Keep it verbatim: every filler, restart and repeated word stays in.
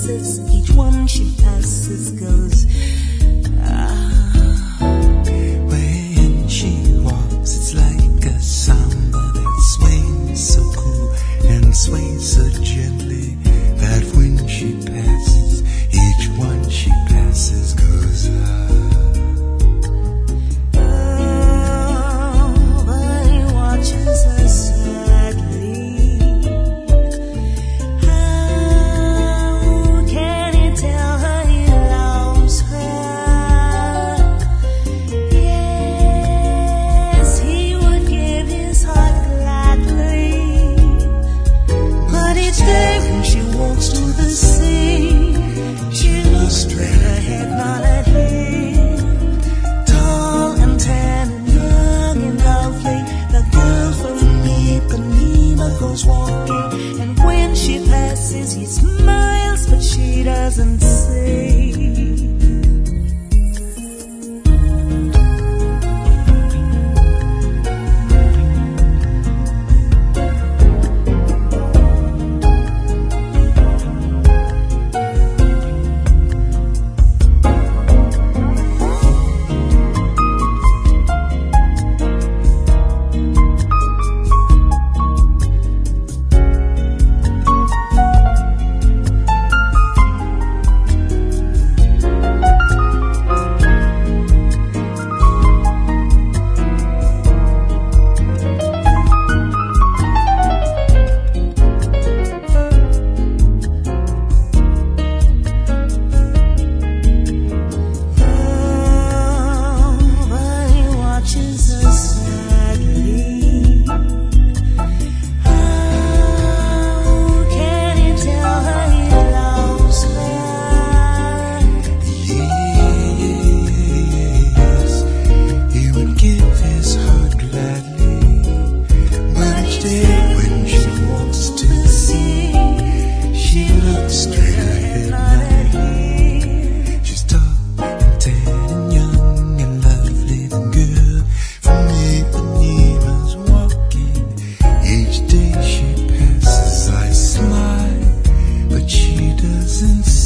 passes, each one she passes goes, ah. When she walks, it's like a samba that sways so cool and sways so gently that when she passes, each one she passes goes, ah. Oh, but he watches her sadly. How can he tell her he loves her? Yes, he would give his heart gladly. But each day when she walks to the sea, she looks straight ahead, not at him. Tall and tan and young and lovely, the girl from Ipanema goes walking, and when she passes, he smiles, but she doesn't say. Each day she passes, I smile, but she doesn't